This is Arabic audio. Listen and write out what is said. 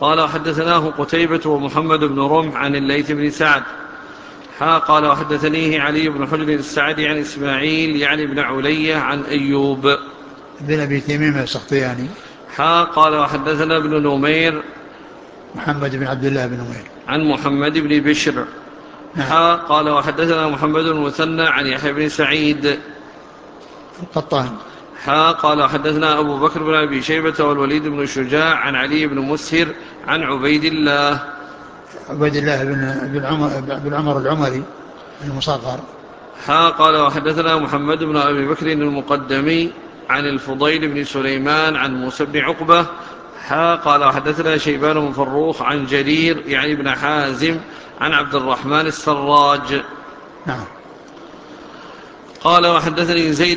قال وحدثناه قتيبة ومحمد بن رمح عن الليث بن سعد قال وحدثنيه علي بن حجر السعدي عن إسماعيل يعني بن علية عن أيوب بن أبي تميم السختياني. قال وحدثنا ابن نمير محمد بن عبد الله بن نمير عن محمد بن بشر. نعم. قال وحدثنا محمد بن المثنى عن يحيى بن سعيد القطان. قال وحدثنا أبو بكر بن أبي شيبة والوليد بن شجاع عن علي بن مسهر عن عبيد الله بن عمر العمري المصغر. قال وحدثنا محمد بن أبي بكر المقدمي عن الفضيل بن سليمان عن موسى بن عقبة. قال وحدثنا شيبان بن فروخ عن جرير يعني بن حازم عن عبد الرحمن السراج. نعم. قال وحدثني زيد